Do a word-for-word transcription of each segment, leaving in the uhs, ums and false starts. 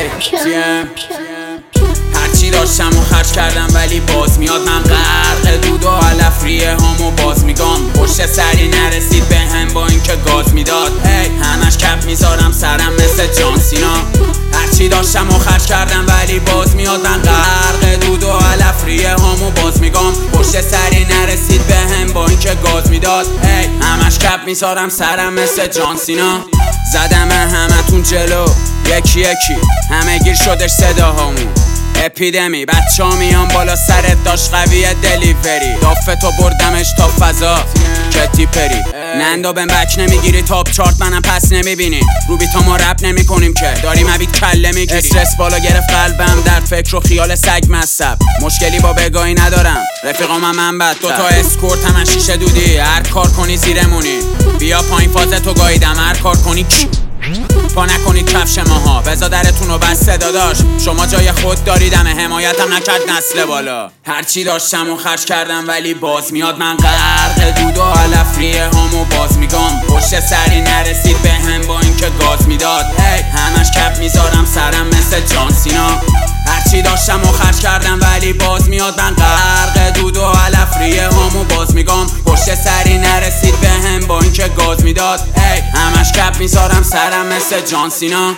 تیم هرچی داشتم و خرج کردم ولی باز میاد. من غرق دود و علف ریه هامو باز میگم. پشت سری نرسید به هم با اینکه گاز میداد. هی همش کپ میذارم سرم مثل جان سینا. هرچی داشتم و خرج کردم ولی باز میاد. من غرق دود و علف ریه هامو باز میگم. پشت سری نرسید به هم با اینکه گاز میداد. هی همش کپ میذارم سرم مثل جان سینا. زدم همتون جلو یکی یکی همه گیر شدش صداهامون. اپیدمی بچه ها میان بالا سرت داشت قویه دلیوری. دافتو بردمش تا فضا کتی پری. نندو بهم بک نمیگیری تاپ چارت منم پس نمیبینی. رو بیتا ما رپ نمی کنیم که داریم عبید کله میگیری. استرس بالا گرفت قلبم در فکر و خیال سگ مصب. مشکلی با بگاهی ندارم رفیقام هم من بد. دوتا اسکورت هم شیشه دودی هر کار کنی زیرمونی. بیا پایین فازتو گاییدم هر کار کنی پا نکنید کفش ماها. بزا درتونو بسته داداش شما جای خود داریدمه. حمایتم نکرد نسل بالا. هرچی داشتم و خرج کردم ولی باز میاد. من غرق دود و علف ریه هامو باز میگم. پشت سری نرسید به هم با اینکه گاز میداد. هی همش کپ میذارم سرم مثل جان سینا. هرچی داشتم و خرج کردم ولی باز میاد. من غرق دود و علف ریه هامو باز میگم. پشت سری نرسید به هم با اینکه گاز میداد. هی همش کپ میذارم سرم مثل جان سینا.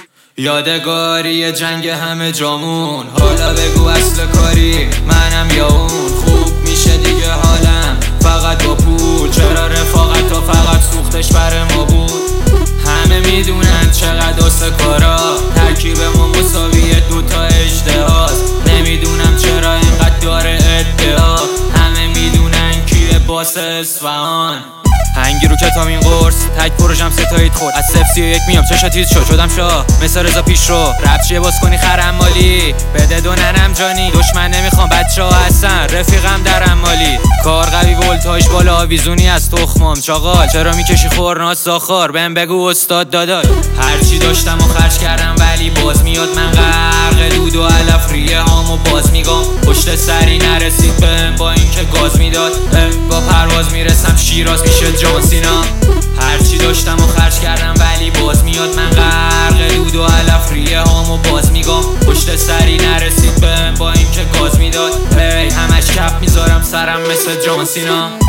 یادگاری جنگ همه جامون. حالا بگو اصل کاری منم یا اون. خوب میشه دیگه حالم فقط با پول. چرا رفاقت و فقط سوختش بر ما بود. همه میدونن چقدر آسه کارا. ترکیبمون مساویه دوتا اجتهاز. نمیدونم چرا اینقدر داره ادعا. همه میدونن کیه باس اصفهان. هنگی رو کتامین قرص تک پروژم ستایید خود. از صفر سی و یک میام چشا تیز شد شدم شا مثل رضا پیش رو. رپ چیه باز کنی خرم مالی بده دو ننم جانی. دشمن نمیخوام بچه ها هستن رفیقم درم مالی. کار قوی ولتاژ بالا آویزونی از تخمام چاقال. چرا میکشی خورناس زاخار بهم بگو استاد داداش. هرچی داشتم و خرج کردم ولی باز میاد. من غرق دود و علف ریه هامو باز میگم. پشت سری نرسید بهم با اینکه گاز میداد. با پرواز میرسم شیراز میشه جان سینا. هرچی داشتم و خرج کردم ولی باز میاد. من غرق دود و علف ریه هامو باز میگم. پشت سری نرسید بهم با اینکه گاز میداد. هی همش کپ میذارم سرم مثل جان سینا.